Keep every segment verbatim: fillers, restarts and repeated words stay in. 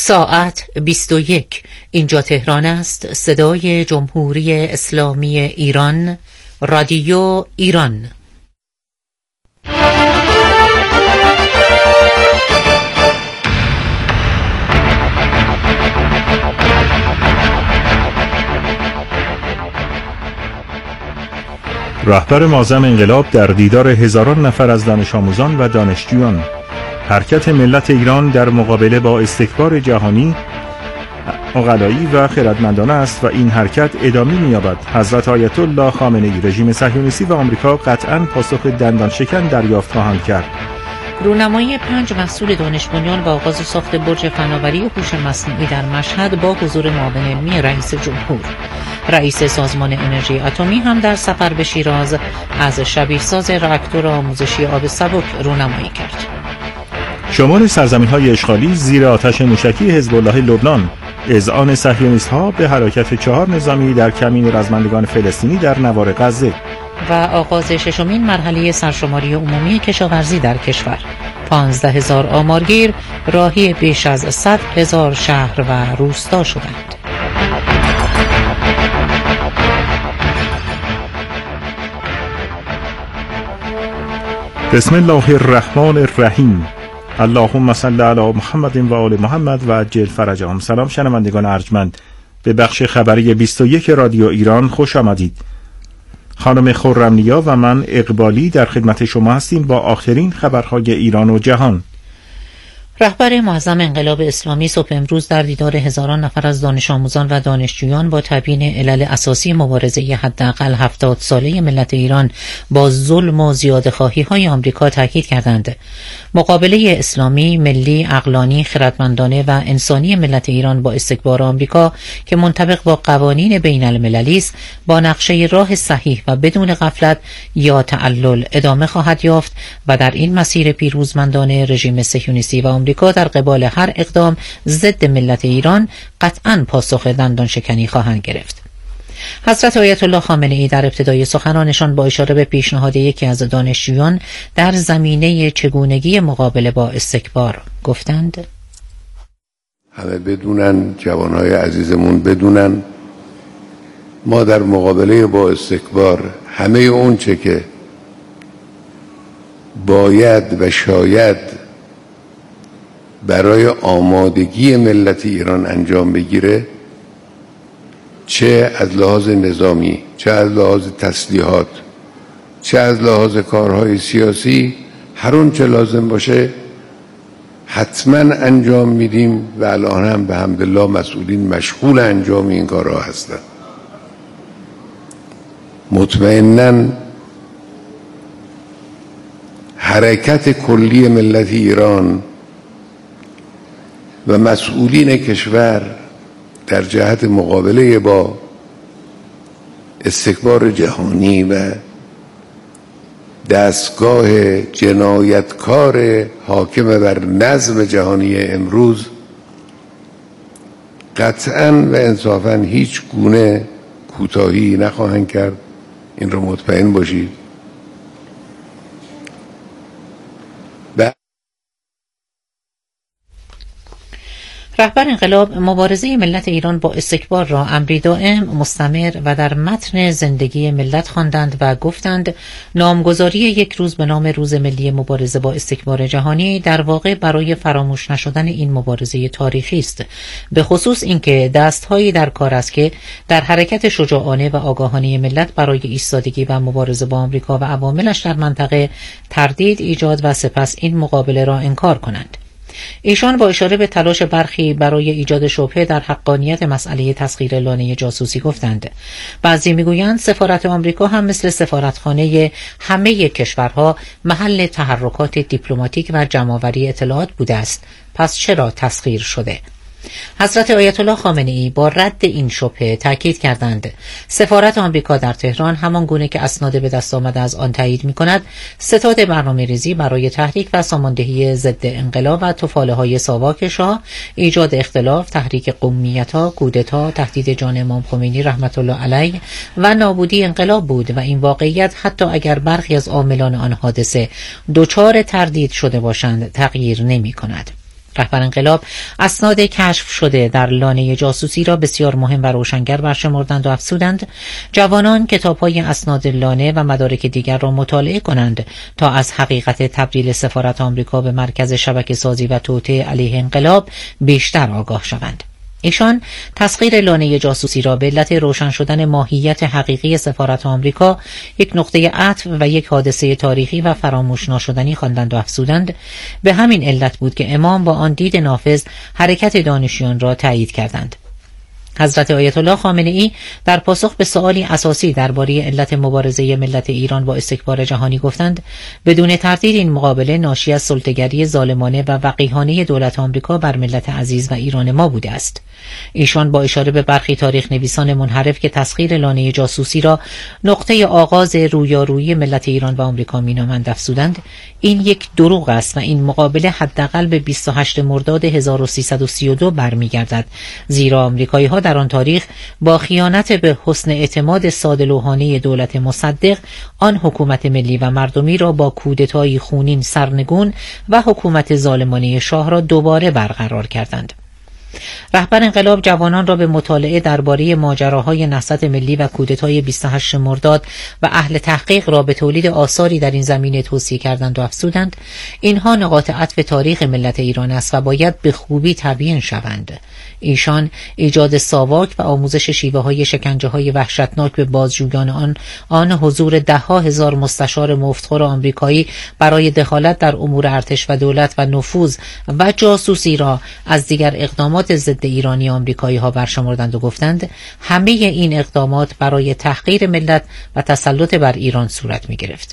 ساعت بیست و یک. اینجا تهران است. صدای جمهوری اسلامی ایران، رادیو ایران. رهبر معظم انقلاب در دیدار هزاران نفر از دانش آموزان و دانشجویان. حرکت ملت ایران در مقابله با استکبار جهانی عقلایی و خردمندانه است و این حرکت ادامه می‌یابد. حضرت آیت الله خامنه‌ای: رژیم صهیونیستی و آمریکا قطعاً پاسخ دندان شکن دریافت خواهند کرد. رونمایی پنج محصول دانش بنیان و آغاز ساخت برج فناوری و هوش مصنوعی در مشهد با حضور معاون علمی رئیس جمهور. رئیس سازمان انرژی اتمی هم در سفر به شیراز از شبیه‌ساز راکتور آموزشی آب سبک رونمایی کرد. شمار سرزمین‌های اشغالی زیر آتش موشکی حزب الله لبنان. اذعان صهیونیست‌ها به حرکت چهار نظامی در کمین رزمندگان فلسطینی در نوار غزه. و آغاز ششمین مرحله سرشماری عمومی کشاورزی در کشور. پانزده هزار آمارگیر راهی بیش از صد هزار شهر و روستا شدند. بسم الله الرحمن الرحیم. اللهم صل علی محمد و آل محمد و عجل فرجهم. سلام شنوندگان ارجمند، به بخش خبری بیست و یک رادیو ایران خوش آمدید. خانم خرم‌نیا و من اقبالی در خدمت شما هستیم با آخرین خبرهای ایران و جهان. رهبر معظم انقلاب اسلامی صبح امروز در دیدار هزاران نفر از دانش آموزان و دانشجویان با تبیین علل اساسی مبارزه حداقل هفتاد ساله ملت ایران با ظلم و زیادخواهی های آمریکا تاکید کردند. مقابله اسلامی، ملی، عقلانی، خردمندانه و انسانی ملت ایران با استکبار آمریکا که منطبق با قوانین بین المللی است، با نقشه راه صحیح و بدون غفلت یا تعلل ادامه خواهد یافت و در این مسیر پیروزمندانه رژیم صهیونیستی و آمریکا در قبال هر اقدام ضد ملت ایران قطعاً پاسخ دندان شکنی خواهند گرفت. حضرت آیت الله خامنه‌ای در ابتدای سخنانشان با اشاره به پیشنهاد یکی از دانشجویان در زمینه چگونگی مقابله با استکبار گفتند: همه بدونن، جوانهای عزیزمون بدونن، ما در مقابله با استکبار همه اون چه که باید و شاید برای آمادگی ملت ایران انجام بگیره، چه از لحاظ نظامی، چه از لحاظ تسلیحات، چه از لحاظ کارهای سیاسی، هر اون چه لازم باشه حتما انجام میدیم و الان هم به حمدالله مسئولین مشغول انجام این کارها هستن. مطمئناً حرکت کلی ملت ایران و مسئولین کشور در جهت مقابله با استکبار جهانی و دستگاه جنایتکار حاکم بر نظم جهانی امروز قطعاً و انصافاً هیچ گونه کوتاهی نخواهند کرد. این رو مطمئن باشید. رهبر انقلاب مبارزه ملت ایران با استکبار را امری دائم، مستمر و در متن زندگی ملت خواندند و گفتند نامگذاری یک روز به نام روز ملی مبارزه با استکبار جهانی در واقع برای فراموش نشدن این مبارزه تاریخی است، به خصوص اینکه دستهایی در کار است که در حرکت شجاعانه و آگاهانه ملت برای ایستادگی و مبارزه با آمریکا و عواملش در منطقه تردید ایجاد و سپس این مقابله را انکار کنند. ایشان با اشاره به تلاش برخی برای ایجاد شبهه در حقانیت مسئله تسخیر لانه جاسوسی گفتند. بعضی میگویند سفارت آمریکا هم مثل سفارتخانه همه کشورها محل تحرکات دیپلماتیک و جمع‌آوری اطلاعات بوده است، پس چرا تسخیر شده؟ حضرت آیت الله خامنه‌ای با رد این شبهه تاکید کردند سفارت آمریکا در تهران همان گونه که اسناد به دست آمده از آن تایید می‌کند، ستاد برنامه‌ریزی برای تحریک و ساماندهی ضد انقلاب و تفاله‌های ساواک شاه، ایجاد اختلاف، تحریک قومیت‌ها، کودتا، تهدید جان امام خمینی رحمت الله علیه و نابودی انقلاب بود و این واقعیت حتی اگر برخی از عاملان آن حادثه دچار تردید شده باشند تغییر نمی‌کند. رهبر انقلاب اسناد کشف شده در لانه جاسوسی را بسیار مهم و روشنگر برشمردند و افزودند جوانان کتاب‌های اسناد لانه و مدارک دیگر را مطالعه کنند تا از حقیقت تبدیل سفارت آمریکا به مرکز شبکه سازی و توطئه علیه انقلاب بیشتر آگاه شوند. ایشان تسخیر لانه جاسوسی را به علت روشن شدن ماهیت حقیقی سفارت آمریکا یک نقطه عطف و یک حادثه تاریخی و فراموش ناشدنی خواندند و افزودند به همین علت بود که امام با آن دید نافذ حرکت دانشجویان را تایید کردند. حضرت آیت الله خامنه ای در پاسخ به سؤالی اساسی درباره علت مبارزه ملت ایران با استکبار جهانی گفتند بدون تردید این مقابله ناشی از سلطه‌گری ظالمانه و وقیحانه دولت آمریکا بر ملت عزیز و ایران ما بوده است. ایشان با اشاره به برخی تاریخ نویسان منحرف که تسخیر لانه جاسوسی را نقطه آغاز رویارویی ملت ایران و آمریکا مینامند افزودند این یک دروغ است و این مقابله حداقل به بیست و هشتم مرداد هزار و سیصد و سی و دو برمیگردد، زیرا آمریکایی‌ها در آن تاریخ با خیانت به حسن اعتماد ساده‌لوحانه دولت مصدق آن حکومت ملی و مردمی را با کودتای خونین سرنگون و حکومت ظالمانه شاه را دوباره برقرار کردند. رهبر انقلاب جوانان را به مطالعه درباره ماجراهای نهضت ملی و کودتای بیست و هشتم مرداد و اهل تحقیق را به تولید آثاری در این زمینه توصیه کردند و افزودند اینها نقاط عطف تاریخ ملت ایران است و باید به خوبی تبیین شوند. ایشان ایجاد ساواک و آموزش شیوه های شکنجه های وحشتناک به بازجویان آن آن حضور ده ها هزار مستشار مفتخور آمریکایی برای دخالت در امور ارتش و دولت و نفوذ و جاسوسی را از دیگر اقدامات ضد ایرانی آمریکایی ها برشمردند و گفتند همه این اقدامات برای تحقیر ملت و تسلط بر ایران صورت می گرفت.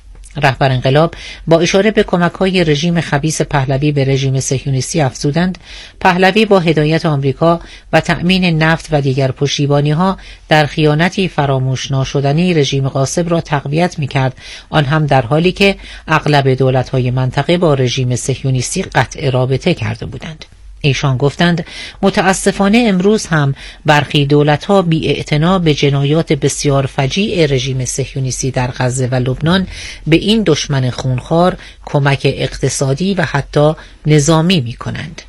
رهبر انقلاب با اشاره به کمک‌های رژیم خبیث پهلوی به رژیم صهیونیستی افزودند پهلوی با هدایت آمریکا و تأمین نفت و دیگر پشتیبانی‌ها در خیانتی فراموش ناشدنی رژیم غاصب را تقویت می‌کرد، آن هم در حالی که اغلب دولت‌های منطقه با رژیم صهیونیستی قطع رابطه کرده بودند. ایشان گفتند متاسفانه امروز هم برخی دولت‌ها بی‌اعتنا به جنایات بسیار فجیع رژیم صهیونیستی در غزه و لبنان به این دشمن خونخوار کمک اقتصادی و حتی نظامی می‌کنند.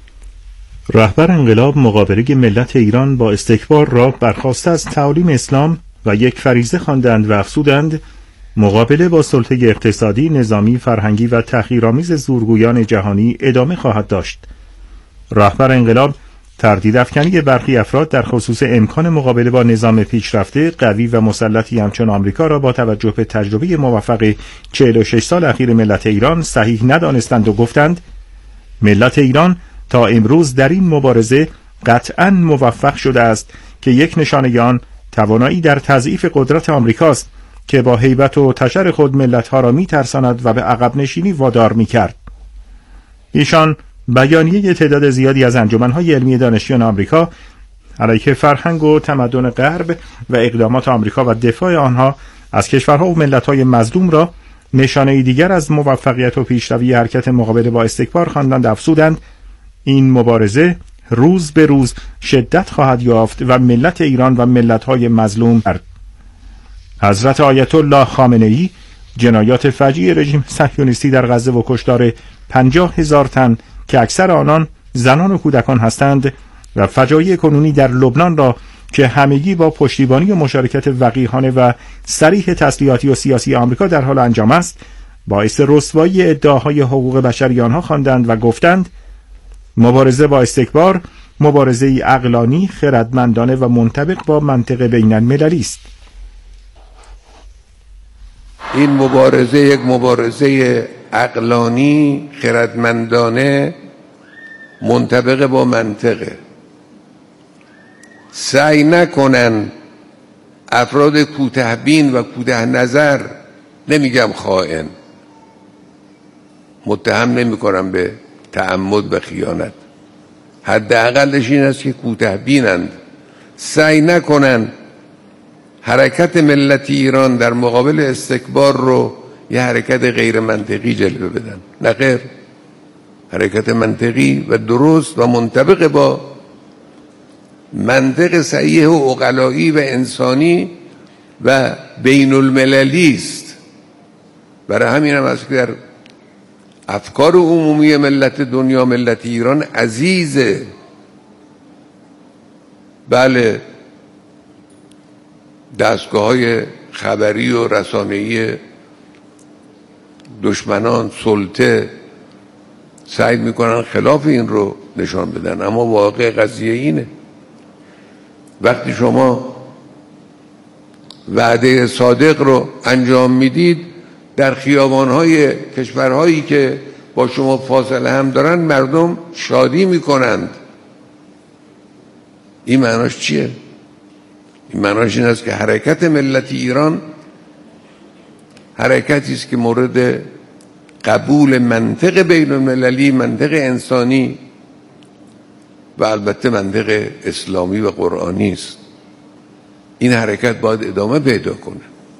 رهبر انقلاب مقابله ملت ایران با استکبار را برخواسته از تعالیم اسلام و یک فریضه خواندند و افزودند مقابله با سلطه اقتصادی، نظامی، فرهنگی و تحقیرآمیز زورگویان جهانی ادامه خواهد داشت. رهبر انقلاب تردید افکنی برخی افراد در خصوص امکان مقابله با نظام پیشرفته، قوی و مسلطی همچون آمریکا را با توجه به تجربه موفق چهل و شش سال اخیر ملت ایران صحیح ندانستند و گفتند ملت ایران تا امروز در این مبارزه قطعاً موفق شده است که یک نشانه آن توانایی در تضعیف قدرت آمریکاست که با هیبت و تشر خود ملت‌ها را می‌ترساند و به عقب نشینی وادار می‌کرد. ایشان بیانیه تعداد زیادی از انجمن‌های علمی دانشجویان آمریکا علیه فرهنگ و تمدن غرب و اقدامات آمریکا و دفاع آنها از کشورها و ملت‌های مظلوم را نشانه‌ای دیگر از موفقیت و پیشروی حرکت مقابله با استکبار خواندند و افزودند این مبارزه روز به روز شدت خواهد یافت و ملت ایران و ملت‌های مظلوم حضرت آیت الله خامنه ای جنایات فجیع رژیم صهیونیستی در غزه و کشتار پنجاه هزار تن که اکثر آنان زنان و کودکان هستند و فجایع کنونی در لبنان را که همگی با پشتیبانی و مشارکت وقیحانه و صریح تسلیحاتی و سیاسی آمریکا در حال انجام است باعث رسوایی ادعاهای حقوق بشری آنها خواندند و گفتند مبارزه با استکبار مبارزه‌ای عقلانی، خردمندانه و منطبق با منطق بین المللی است. این مبارزه یک مبارزه عقلانی، خردمندانه، منطبق با منطقه. سعی نکنن افراد کوته‌بین و کوته نظر، نمیگم خائن، متهم نمی کنم به تعمد و خیانت، حداقلش این است که کوته‌بینند، سعی نکنن حرکت ملت ایران در مقابل استکبار رو یه حرکت غیر منطقی جلوه بدن. نه غیر، حرکت منطقی و درست و منطبق با منطق صحیح و عقلایی و انسانی و بین المللی است. برای همین هم است که در افکار عمومی ملت دنیا، ملت ایران عزیزه. بله دستگاه‌های خبری و رسانه‌ای دشمنان سلطه سعی میکنن خلاف این رو نشان بدن، اما واقع قضیه اینه. وقتی شما وعده صادق رو انجام میدید، در خیابان‌های کشورهایی که با شما فاصله هم دارن مردم شادی میکنند. این معناش چیه؟ این معناش این است که حرکت ملت ایران حرکتی است که مورد قبول منطق بین المللی، منطق انسانی و البته منطق اسلامی و قرآنی است. این حرکت باید ادامه پیدا کنه.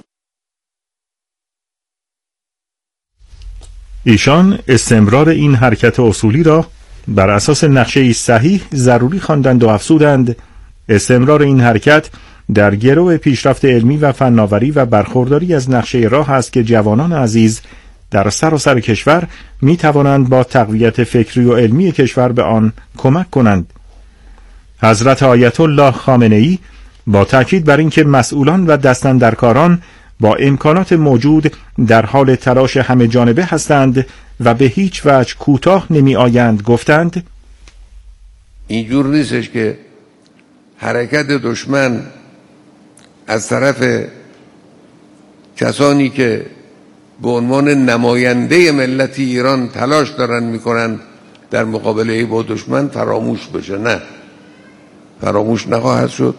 ایشان استمرار این حرکت اصولی را بر اساس نقشه صحیح ضروری خواندند و افزودند استمرار این حرکت در گرو پیشرفت علمی و فناوری و برخورداری از نقشه راه است که جوانان عزیز در سراسر کشور می توانند با تقویت فکری و علمی کشور به آن کمک کنند. حضرت آیت الله خامنه ای با تاکید بر اینکه مسئولان و دستاندرکاران با امکانات موجود در حال تلاش همه جانبه هستند و به هیچ وجه کوتاه نمی آیند گفتند اینجور نیستش که حرکت دشمن از طرف کسانی که به عنوان نماینده ملت ایران تلاش دارن میکنن در مقابله با دشمن فراموش بشه. نه، فراموش نخواهد شد.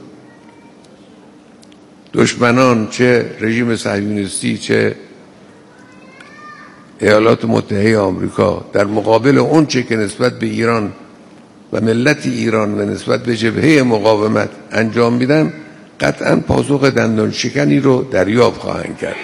دشمنان چه رژیم صهیونیستی چه ایالات متحده آمریکا در مقابل اون چه که نسبت به ایران و ملت ایران و نسبت به جبهه مقاومت انجام میدن قطعا پاسخ دندان شکنی رو دریافت خواهند کرد.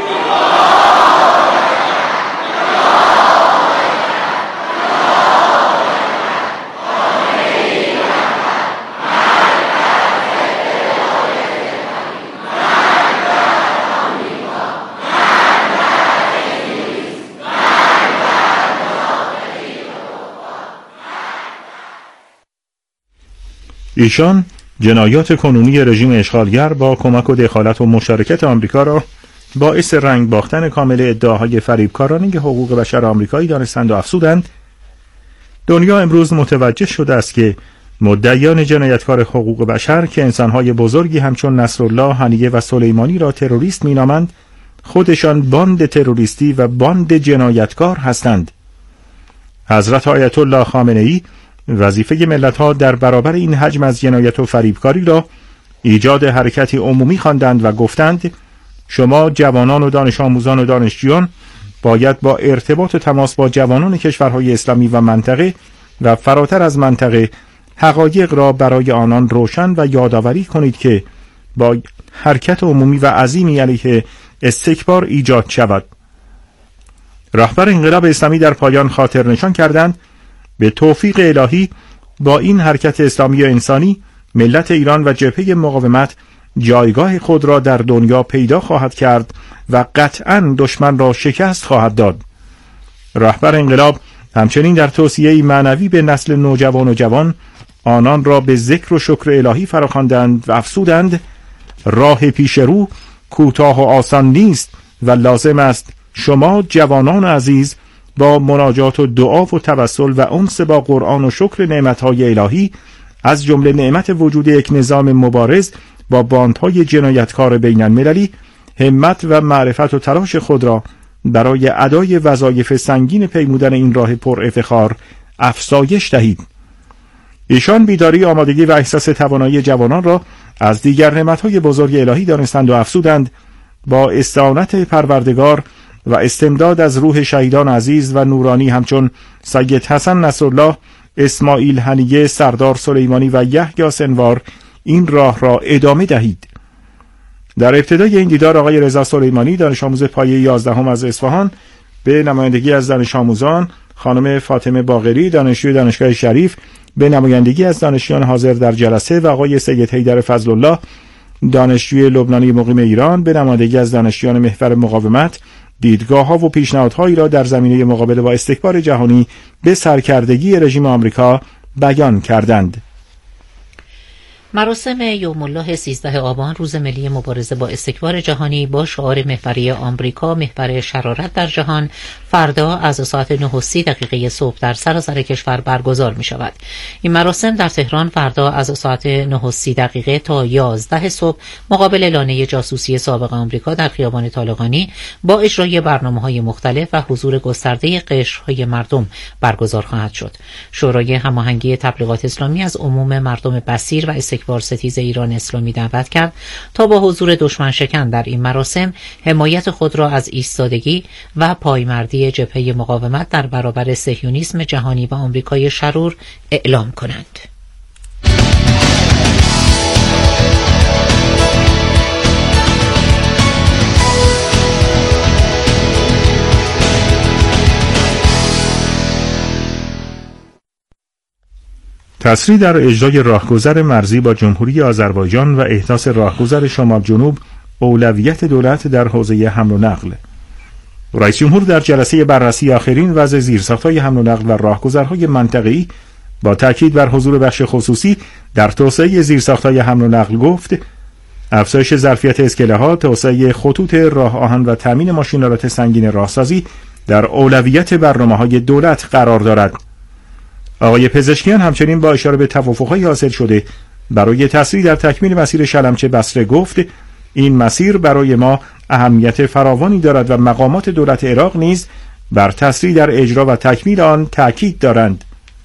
ایشان جنایات کنونی رژیم اشغالگر با کمک و دخالت و مشارکت آمریکا را باعث رنگ باختن کامل ادعاهای فریبکارانه حقوق بشر آمریکایی دانستند و افزودند دنیا امروز متوجه شده است که مدعیان جنایتکار حقوق بشر که انسانهای بزرگی همچون نصرالله، هنیه و سلیمانی را تروریست مینامند خودشان باند تروریستی و باند جنایتکار هستند. حضرت آیت الله خامنه ای وظیفه ملت‌ها در برابر این حجم از جنایت و فریبکاری را ایجاد حرکتی عمومی خواندند و گفتند شما جوانان و دانش آموزان و دانشجویان باید با ارتباط و تماس با جوانان کشورهای اسلامی و منطقه و فراتر از منطقه حقایق را برای آنان روشن و یادآوری کنید که با حرکت عمومی و عظیمی علیه استکبار ایجاد شود. رهبر انقلاب اسلامی در پایان خاطر نشان کردند به توفیق الهی با این حرکت اسلامی و انسانی ملت ایران و جبهه مقاومت جایگاه خود را در دنیا پیدا خواهد کرد و قطعاً دشمن را شکست خواهد داد. رهبر انقلاب همچنین در توصیه‌ای معنوی به نسل نوجوان و جوان آنان را به ذکر و شکر الهی فراخواندند و افزودند راه پیش رو کوتاه و آسان نیست و لازم است شما جوانان عزیز با مناجات و دعا و توسل و انس با قرآن و شکر نعمتهای الهی از جمله نعمت وجود یک نظام مبارز با باندهای جنایتکار بین المللی همت و معرفت و تلاش خود را برای ادای وظایف سنگین پیمودن این راه پر افتخار افزایش دهید. ایشان بیداری، آمادگی و احساس توانایی جوانان را از دیگر نعمتهای بزرگ الهی دانستند و افزودند با استعانت پروردگار و استمداد از روح شهیدان عزیز و نورانی همچون سید حسن نصرالله، اسماعیل هنیه، سردار سلیمانی و یحیی سنوار این راه را ادامه دهید. در ابتدای این دیدار آقای رضا سلیمانی دانش آموز پایه یازدهم از اصفهان به نمایندگی از دانش آموزان، خانم فاطمه باقری دانشجوی دانشگاه شریف به نمایندگی از دانشجویان حاضر در جلسه و آقای سید حیدر فضل الله دانشجوی لبنانی مقیم ایران به نمایندگی از دانشجویان محور مقاومت دیدگاه‌ها و پیشنهادهایی را در زمینه مقابله با استکبار جهانی به سرکردگی رژیم آمریکا بیان کردند. مراسم یوم الله سیزده آبان روز ملی مبارزه با استکبار جهانی با شعار محوری آمریکا محور شرارت در جهان فردا از ساعت نه و سی دقیقه صبح در سراسر کشور برگزار می شود. این مراسم در تهران فردا از ساعت نه و سی دقیقه تا یازده صبح مقابل لانه جاسوسی سابق آمریکا در خیابان طالقانی با اجرای برنامه‌های مختلف و حضور گسترده قشرهای مردم برگزار خواهد شد. شورای هماهنگی تبلیغات اسلامی از عموم مردم بصیر و استکبار ستیز ایران اسلامی دعوت کرد تا با حضور دشمن شکن در این مراسم حمایت خود را از ایستادگی و پایمردی جبهه مقاومت در برابر صهیونیسم جهانی و آمریکای شرور اعلام کنند. تسریع در اجرای راهگذر مرزی با جمهوری آذربایجان و احداث راهگذر شمال جنوب اولویت دولت در حوزه حمل و نقل. رئیس جمهور در جلسه بررسی آخرین وضع زیرساخت‌های حمل و نقل و راهگذرهای منطقه‌ای با تاکید بر حضور بخش خصوصی در توسعه زیرساخت‌های حمل و نقل گفت: افزایش ظرفیت اسکله‌ها، توسعه خطوط راه آهن و تامین ماشین‌آلات سنگین راهسازی در اولویت برنامه‌های دولت قرار دارد. آقای پزشکیان همچنین با اشاره به توافق‌های حاصل شده برای تسریع در تکمیل مسیر شلمچه بصره گفت: این مسیر برای ما اهمیت فراوانی دارد و مقامات دولت عراق نیز بر تسریع در اجرا و تکمیل آن تاکید دارند.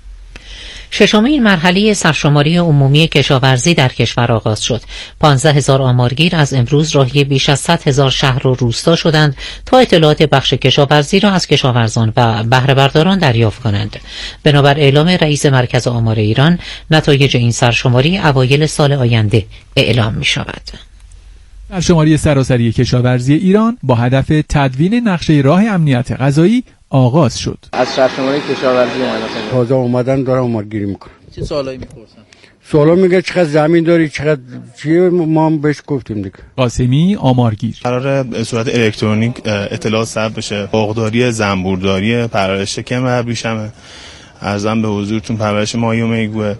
ششمین مرحله سرشماری عمومی کشاورزی در کشور آغاز شد. پانزده هزار آمارگیر از امروز راهی بیش از صد هزار شهر و روستا شدند تا اطلاعات بخش کشاورزی را از کشاورزان و بهره برداران دریافت کنند. بنابر اعلام رئیس مرکز آمار ایران، نتایج این سرشماری اوایل سال آینده اعلام می شود. سرشماری سراسری کشاورزی ایران با هدف تدوین نقشه راه امنیت غذایی آغاز شد. از سرشماری کشاورزی اومدن. تازه اومدن دارم آمارگیری میکنن. چه سوالایی میپرسن؟ سوالا میگه چقدر زمین داری، چقدر چیه، ما هم بهش گفتیم دیگه. قاسمی آمارگیر. قراره به صورت الکترونیک اطلاعات ثبت بشه. باغداری، زنبورداری، پرورش شکم و ابریشمه. ارزم به حضورتون پرورش ماهی و میگوه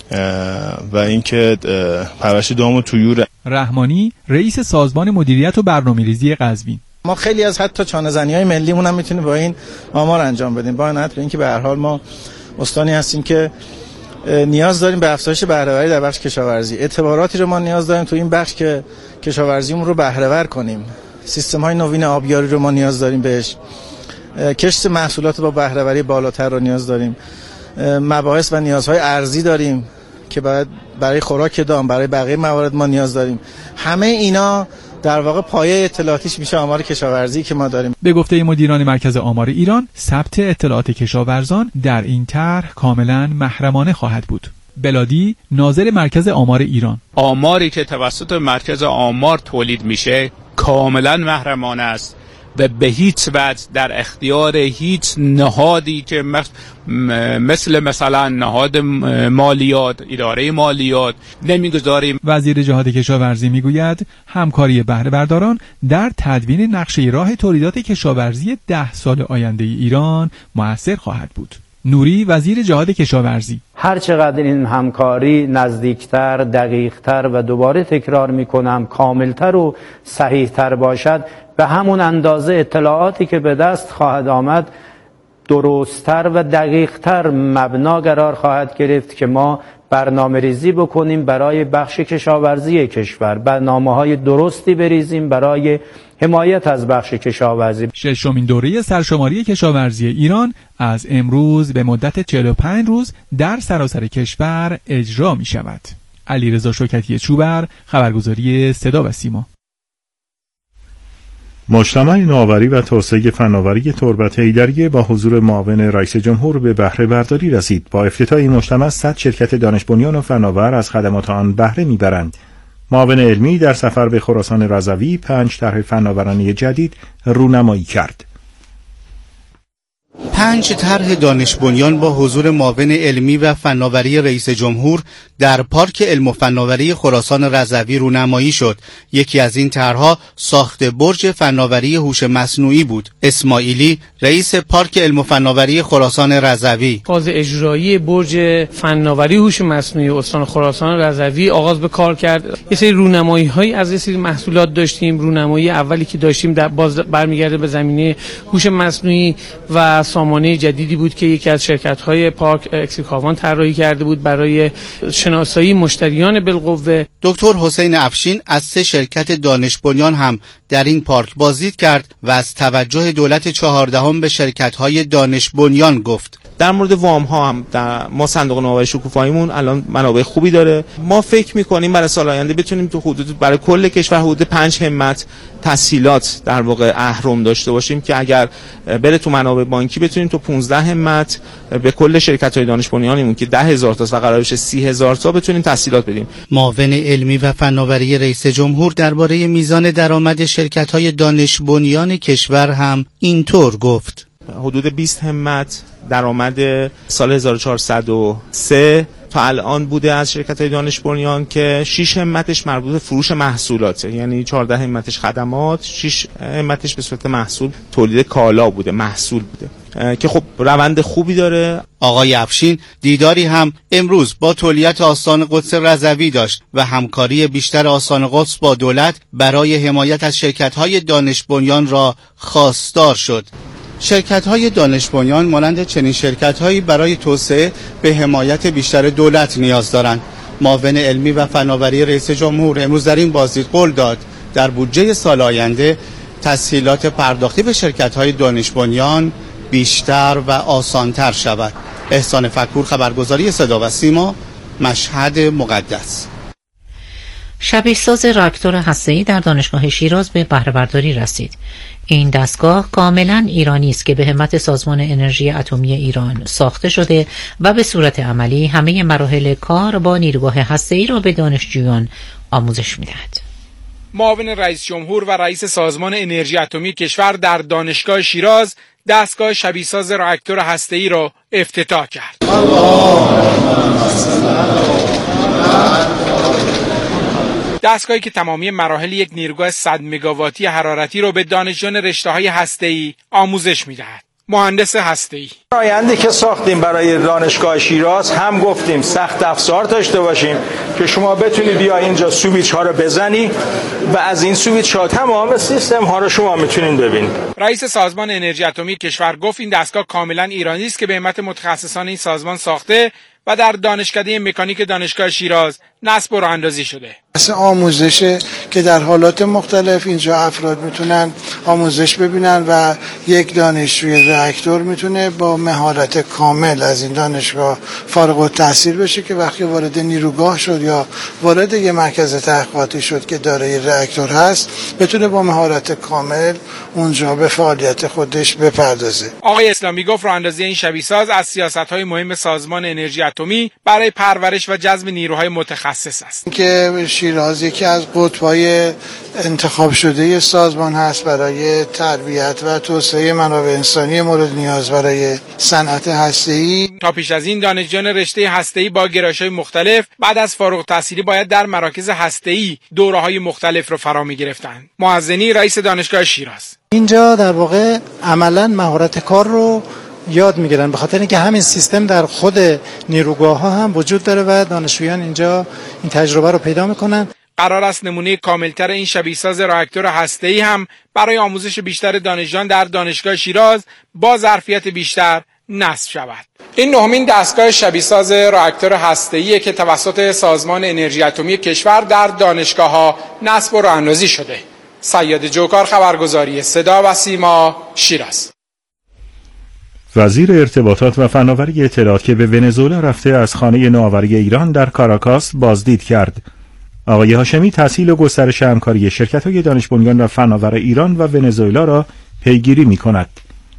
و اینکه پرورش دام و طیور. رحمانی رئیس سازمان مدیریت و برنامه‌ریزی قزوین. ما خیلی از حتی چانه‌زنی‌های ملیمون هم میتونیم با این آمار انجام بدیم. با نهایت به اینکه به هر حال ما استانی هستیم که نیاز داریم به افزایش بهره‌وری در بخش کشاورزی. اعتباراتی رو ما نیاز داریم تو این بخش که کشاورزیمون رو بهره‌ور کنیم. سیستم‌های نوین آبیاری رو ما نیاز داریم بهش. کشت محصولات با بهره‌وری بالاتر رو نیاز داریم. مباحث و نیازهای ارزی داریم که باید برای خوراک دام، برای بقیه موارد ما نیاز داریم. همه اینا در واقع پایه اطلاعاتیش میشه آمار کشاورزی که ما داریم. به گفته مدیران مرکز آمار ایران، ثبت اطلاعات کشاورزان در این طرح کاملا محرمانه خواهد بود. بلادی ناظر مرکز آمار ایران: آماری که توسط مرکز آمار تولید میشه کاملا محرمانه است و به هیچ وجه در اختیار هیچ نهادی که مثل مثلا نهاد مالیات، اداره مالیات نمیگذاریم. وزیر جهاد کشاورزی میگوید همکاری بهره برداران در تدوین نقشه راه تولیدات کشاورزی ده سال آینده ایران مؤثر خواهد بود. نوری وزیر جهاد کشاورزی: هر چقدر این همکاری نزدیکتر، دقیقتر و دوباره تکرار میکنم کاملتر و صحیحتر باشد، به همون اندازه اطلاعاتی که به دست خواهد آمد درستتر و دقیقتر مبنا قرار خواهد گرفت که ما برنامه ریزی بکنیم برای بخش کشاورزی کشور، برنامه‌های درستی بریزیم برای حمایت از بخش کشاورزی. ششمین دوره سرشماری کشاورزی ایران از امروز به مدت چهل و پنج روز در سراسر کشور اجرا می شود. علیرضا شوکتی چوبر، خبرگزاری صدا و سیما. مجتمع نوآوری و توسعه فناوری تربت حیدریه با حضور معاون رئیس جمهور به بهره برداری رسید. با افتتاح این مجتمع صد شرکت دانش بنیان و فناور از خدمات آن بهره میبرند. معاون علمی در سفر به خراسان رضوی پنج طرح فناورانه جدید رونمایی کرد. پنج طرح دانش بنیان با حضور معاون علمی و فناوری رئیس جمهور در پارک علم و فناوری خراسان رضوی رونمایی شد. یکی از این طرحها ساخت برج فناوری هوش مصنوعی بود. اسماعیلی رئیس پارک علم و فناوری خراسان رضوی: فاز اجرایی برج فناوری هوش مصنوعی استان خراسان رضوی آغاز به کار کرد. یه سری رونمایی‌های از یه سری محصولات داشتیم. رونمایی اولی که داشتیم در باز برمیگرده به زمینه هوش مصنوعی و سامانه جدیدی بود که یکی از شرکت‌های پارک اکسیکاوان طراحی کرده بود برای شناسایی مشتریان بالقوه. دکتر حسین افشین از سه شرکت دانش بنیان هم در این پارک بازدید کرد و از توجه دولت چهاردهم به شرکت‌های دانش بنیان گفت. در مورد وام ها هم در ما صندوق نوآوری شکوفاییمون الان منابع خوبی داره. ما فکر می‌کنیم برای سال آینده بتونیم تو حدود برای کل کشور حدود پنج همت تسهیلات در واقع اهرم داشته باشیم که اگر بره تو منابع بانکی بتونیم تو پانزده همت به کل شرکت‌های دانش بنیانمون که ده هزار تا و قرار بشه سی هزار تا بتونیم تسهیلات بدیم. معاون علمی و فناوری رئیس جمهور درباره میزان درآمد شرکت‌های دانش بنیان کشور هم اینطور گفت: حدود بیست همت درآمد سال هزار و چهارصد و سه تا الان بوده از شرکت‌های دانش بنیان که شش همتش مربوط به فروش محصولاته، یعنی چهارده همتش خدمات، شش همتش به صورت محصول تولید کالا بوده، محصول بوده که خب روند خوبی داره. آقای افشین دیداری هم امروز با تولیت آستان قدس رضوی داشت و همکاری بیشتر آستان قدس با دولت برای حمایت از شرکت‌های دانش بنیان را خواستار شد. شرکت‌های دانش بنیان مانند چنین شرکت‌هایی برای توسعه به حمایت بیشتر دولت نیاز دارند. معاون علمی و فناوری رئیس جمهور امروز در این بازدید قول داد در بودجه سال آینده تسهیلات پرداختی به شرکت‌های دانش بنیان بیشتر و آسان‌تر شود. احسان فکور، خبرگزاری صدا و سیما، مشهد مقدس. شبیه ساز راکتور هسته‌ای در دانشگاه شیراز به بهره برداری رسید. این دستگاه کاملا ایرانی است که به همت سازمان انرژی اتمی ایران ساخته شده و به صورت عملی همه مراحل کار با نیروگاه هسته‌ای را به دانشجویان آموزش می‌دهد. معاون رئیس جمهور و رئیس سازمان انرژی اتمی کشور در دانشگاه شیراز دستگاه شبیه ساز راکتور هسته‌ای را افتتاح کرد. دستگاهی که تمامی مراحل یک نیروگاه صد مگاواتی حرارتی رو به دانشجویان رشته‌های هسته‌ای آموزش می‌دهد. مهندس هسته‌ای آینده که ساختیم برای دانشگاه شیراز هم گفتیم سخت افزار داشته باشیم که شما بتونید بیا اینجا سویچ ها رو بزنی و از این سویچ ها تمام سیستم ها رو شما میتونید ببینید. رئیس سازمان انرژی اتمی کشور گفت این دستگاه کاملا ایرانی است که به همت متخصصان این سازمان ساخته و در دانشکده مکانیک دانشگاه شیراز نصب و راه اندازی شده. مثل آموزشه که در حالات مختلف اینجا افراد میتونن آموزش ببینن و یک دانشجوی راکتور میتونه با مهارت کامل از این دانشگاه فارغ التحصیل بشه که وقتی وارد نیروگاه شد یا وارد یه مرکز تحقیقاتی شد که دارای راکتور هست بتونه با مهارت کامل اونجا به فعالیت خودش بپردازه. آقای اسلامی گفت راه اندازی این شبیه ساز از سیاست‌های مهم سازمان انرژی اتمی برای پرورش و جذب نیروهای متخصص است. که شیراز یکی از قطب‌های انتخاب شده سازمان هست برای تربیت و توسعه منابع انسانی مورد نیاز برای صنعت هسته‌ای. تا پیش از این دانشجویان رشته هسته‌ای با گرایش‌های مختلف بعد از فارغ التحصیلی باید در مراکز هسته‌ای دوره‌های مختلف را فرا می‌گرفتند. معزنی رئیس دانشگاه شیراز: اینجا در واقع عملاً مهارت کار رو یاد میگیرن به خاطر اینکه همین سیستم در خود نیروگاه ها هم وجود داره و دانشجویان اینجا این تجربه رو پیدا میکنن. قرار است نمونه کاملتر این شبیه ساز راکتور هسته‌ای هم برای آموزش بیشتر دانشجویان در دانشگاه شیراز با ظرفیت بیشتر نصب شود. این نهمین دستگاه شبیه ساز راکتور هسته‌ای که توسط سازمان انرژی اتمی کشور در دانشگاه‌ها نصب و راه‌اندازی شده. سیاد جوکار، خبرگزاری صدا و سیما، شیراز. وزیر ارتباطات و فناوری اطلاعات که به ونزوئلا رفته از خانه نوآوری ایران در کاراکاس بازدید کرد. آقای هاشمی تسهیل و گسترش همکاری شرکت‌های دانش بنیان و فناور ایران و ونزوئلا را پیگیری می‌کند.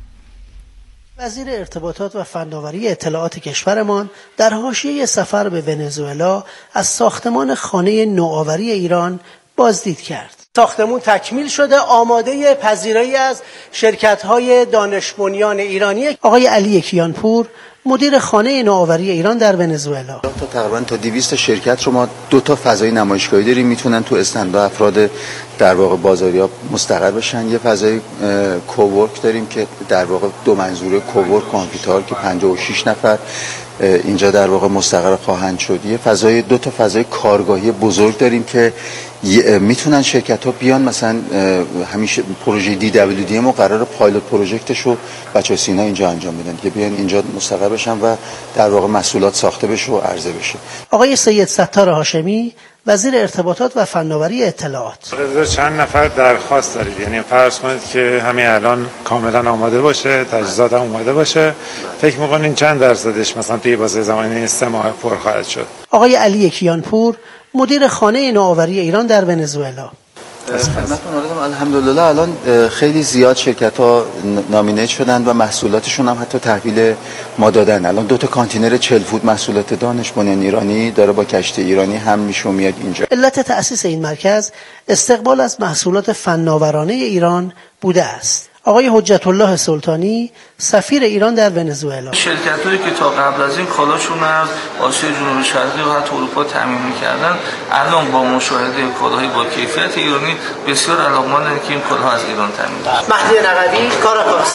وزیر ارتباطات و فناوری اطلاعات کشورمان در حاشیه سفر به ونزوئلا از ساختمان خانه نوآوری ایران بازدید کرد. ساختمون تکمیل شده، آماده پذیرایی از شرکت‌های دانش بنیان ایرانی. آقای علی کیانپور، مدیر خانه نوآوری ایران در ونزوئلا. تا تقریبا تا دویست شرکت رو ما دو تا فضای نمایشگاهی داریم، میتونن تو استندها افراد در واقع بازاریاب مستقر بشن. یه فضای کوورک داریم که در واقع دو منظوره کوورک کامپیوتر که پنجاه و شش نفر اینجا در واقع مستقر خواهند شد. یه فضای دو تا فضای کارگاهی بزرگ داریم که میتونن شرکت ها بیان، مثلا همیشه پروژه دی دبلیو دی ما قرار پایلوت پروژکتش رو بچه سینا اینجا انجام بدن که بیان اینجا مستقر بشن و در واقع محصولات ساخته بشه و عرضه بشه. آقای سید ستار هاشمی، وزیر ارتباطات و فناوری اطلاعات. چند نفر درخواست دارید؟ یعنی فرض کنید که همین الان کاملا آماده باشه، تجهیزات هم آماده باشه، فکر می‌کنین چند درصدش مثلا توی بازه زمانی سه ماه پر خواهد شد؟ آقای علی کیانپور، مدیر خانه نوآوری ایران در ونزوئلا. الحمدلله الان خیلی زیاد شرکت ها نامینیت شدن و محصولاتشون هم حتی تحویل ما دادن. الان دو تا کانتینر چهل فوت محصولات دانش بنیان ایرانی داره با کشتی ایرانی هم میشه میاد اینجا. علت تأسیس این مرکز استقبال از محصولات فناورانه ایران بوده است. آقای حجت الله سلطانی، سفیر ایران در ونزوئلا. شرکت‌هایی که تا قبل از این کالاشون از آسیای جنوب شرقی و حتی اروپا تامین می‌کردن، الان با مشاهده کالاهای با کیفیت ایرانی بسیار علاقه‌مندن که این کالاها از ایران تامین بشن. مهدی نقوی، کاراکاس.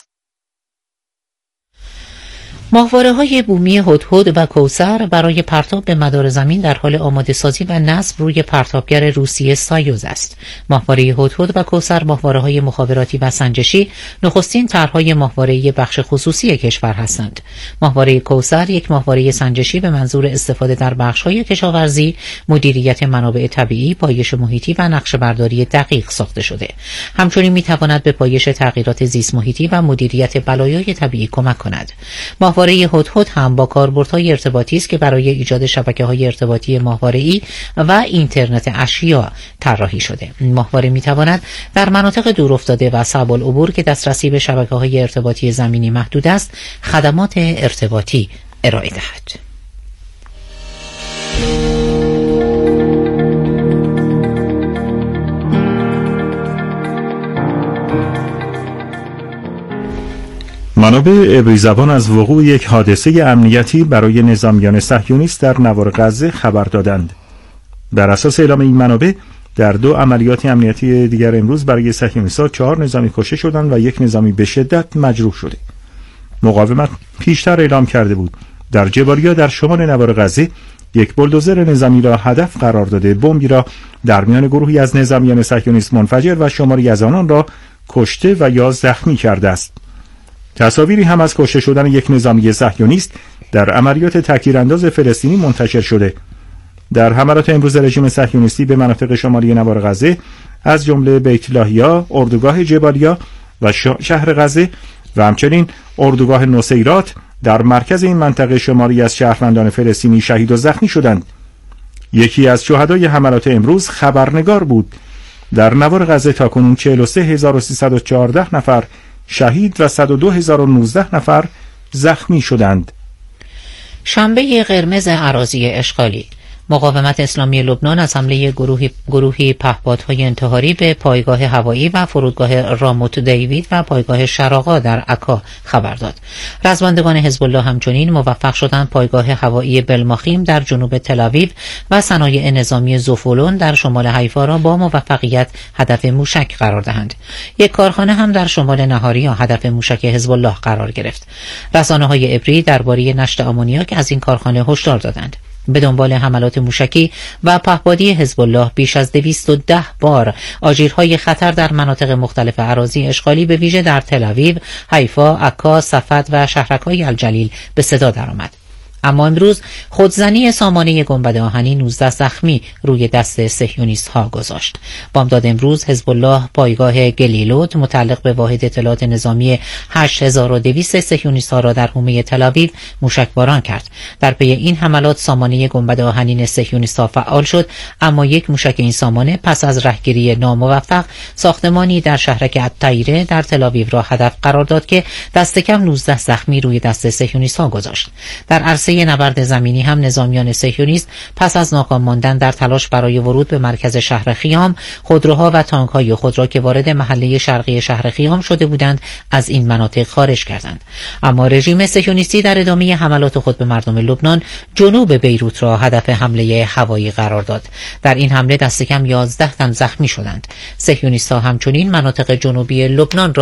ماهواره‌های بومی هدهد و کوثر برای پرتاب به مدار زمین در حال آماده سازی و نصب روی پرتابگر روسیه سایوز است. ماهواره هدهد و کوثر ماهواره‌های مخابراتی و سنجشی نخستین طرح‌های ماهواره بخش خصوصی کشور هستند. ماهواره کوثر یک ماهواره سنجشی به منظور استفاده در بخش‌های کشاورزی، مدیریت منابع طبیعی، پایش محیطی و نقشه‌برداری دقیق ساخته شده. همچنین می‌تواند به پایش تغییرات زیست محیطی و مدیریت بلایای طبیعی کمک کند. ماهواره هدهد هم با کاربردهای ارتباطی است که برای ایجاد شبکه‌های ارتباطی ماهواره‌ای و اینترنت اشیا طراحی شده. این ماهواره می‌تواند در مناطق دورافتاده و صعب العبور که دسترسی به شبکه‌های ارتباطی زمینی محدود است، خدمات ارتباطی ارائه دهد. منابع عبری زبان از وقوع یک حادثه امنیتی برای نظامیان صهیونیست در نوار غزه خبر دادند. بر اساس اعلام این منابع در دو عملیات امنیتی دیگر امروز برای صهیونیست‌ها چهار نظامی کشته شدند و یک نظامی به شدت مجروح شده. مقاومت پیشتر اعلام کرده بود در جبالیا در شمال نوار غزه یک بولدوزر نظامی را هدف قرار داده بمبی را در میان گروهی از نظامیان صهیونیست منفجر و شماری از آنان را کشته و یا زخمی کرده است. تصاویری هم از کشته شدن یک نظامی صهیونیست در عملیات تکتیرانداز فلسطینی منتشر شده. در حملات امروز رژیم صهیونیستی به مناطق شمالی نوار غزه از جمله بیت لاهیا، اردوگاه جبالیا و شهر غزه و همچنین اردوگاه نصیرات در مرکز این منطقه شماری از شهروندان فلسطینی شهید و زخمی شدند. یکی از شهدای حملات امروز خبرنگار بود. در نوار غزه تاکنون چهل و سه هزار و سیصد و چهارده نفر شهید و صد و دو هزار و نوزده نفر زخمی شدند. شنبه قرمز اراضی اشغالی. مقاومت اسلامی لبنان از حمله گروهی گروهی پهپادهای انتحاری به پایگاه هوایی و فرودگاه راموت دیوید و پایگاه شراقا در عکا خبر داد. رزمندگان حزب الله همچنین موفق شدند پایگاه هوایی بلماخیم در جنوب تل‌آویو و صنایع نظامی زوفولون در شمال حیفا را با موفقیت هدف موشک قرار دهند. یک کارخانه هم در شمال نهاریا هدف موشک حزب الله قرار گرفت. رسانه‌های عبری درباره نشت آمونیاک از این کارخانه هشدار دادند. به دنبال حملات موشکی و پهپادی حزب الله بیش از دویست و ده بار آژیرهای خطر در مناطق مختلف اراضی اشغالی به ویژه در تل‌آویو، حیفا، عکا، صفد و شهرک‌های الجلیل به صدا درآمد. اما امروز خودزنی سامانه گنبد آهنی نوزده زخمی روی دست صهیونیست ها گذاشت. بامداد امروز حزب الله پایگاه گلیلوت متعلق به واحد اطلاعات نظامی هشت هزار و دویست صهیونیست ها را در حومه تل‌آویو موشکباران کرد. در پی این حملات سامانه گنبد آهنین صهیونیست ها فعال شد، اما یک موشک این سامانه پس از رهگیری ناموفق ساختمانی در شهرک الطیره در تل‌آویو را هدف قرار داد که دست کم نوزده زخمی روی دست صهیونیست ها گذاشت. در عرصه عرصه نبرد زمینی هم نظامیان صهیونیست پس از ناکام ماندن در تلاش برای ورود به مرکز شهر خیام، خودروها و تانک‌های خود را که وارد محله شرقی شهر خیام شده بودند از این مناطق خارج کردند. اما رژیم صهیونیستی در ادامه حملات خود به مردم لبنان جنوب بیروت را هدف حمله هوایی قرار داد. در این حمله دست کم یازده تن زخمی شدند. صهیونیست‌ها همچنین مناطق جنوبی لبنان را